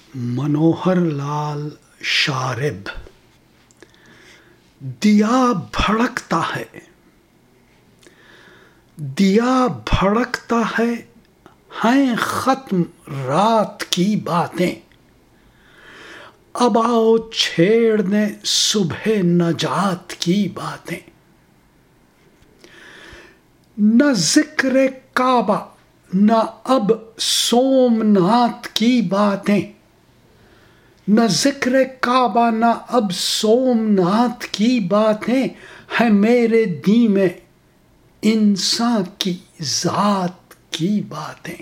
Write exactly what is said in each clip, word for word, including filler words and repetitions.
मनोहर लाल शारिब। दिया भड़कता है, दिया भड़कता है, हैं खत्म रात की बातें। अब आओ छेड़ दें सुबह नजात की बातें। न जिक्र काबा न अब सोमनाथ की बातें। न जिक्र काबा न अब सोमनाथ की बातें। है मेरे दी में इंसान की जात की बातें।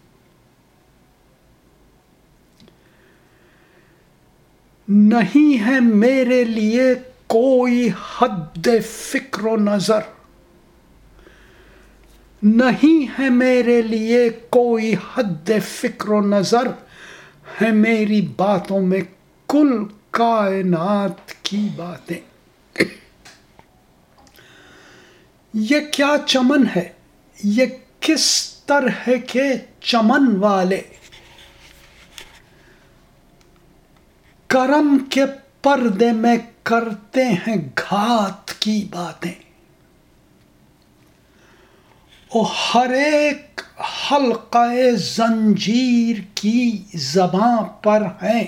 नहीं है मेरे लिए कोई हद फिक्र नजर। नहीं है मेरे लिए कोई हद फिक्र नजर। है मेरी बातों में कुल कायनात की बातें। ये क्या चमन है, ये किस तरह के चमन वाले। करम के पर्दे में करते हैं घात की बातें। ओ हर एक हल्क़े जंजीर की ज़बां पर है।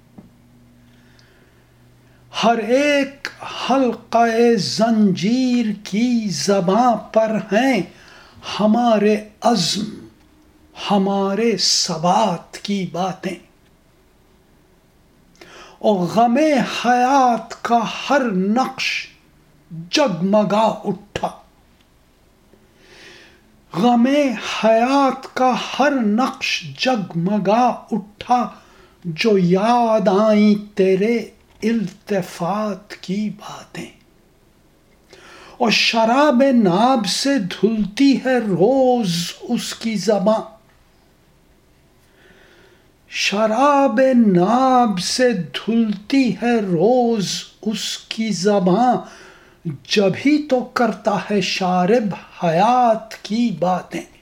हर एक हल्क़े जंजीर की ज़बां पर हैं हमारे अज़्म, हमारे सबात की बातें। और गमे हयात का हर नक्श जगमगा उठा। गमे हयात का हर नक्श जगमगा उठा। जो याद आई तेरे इल्तिफात की बातें। और शराब नाब से धुलती है रोज उसकी ज़बां। शराब नाब से धुलती है रोज उसकी ज़बां। जभी तो करता है शारिब हयात की बातें।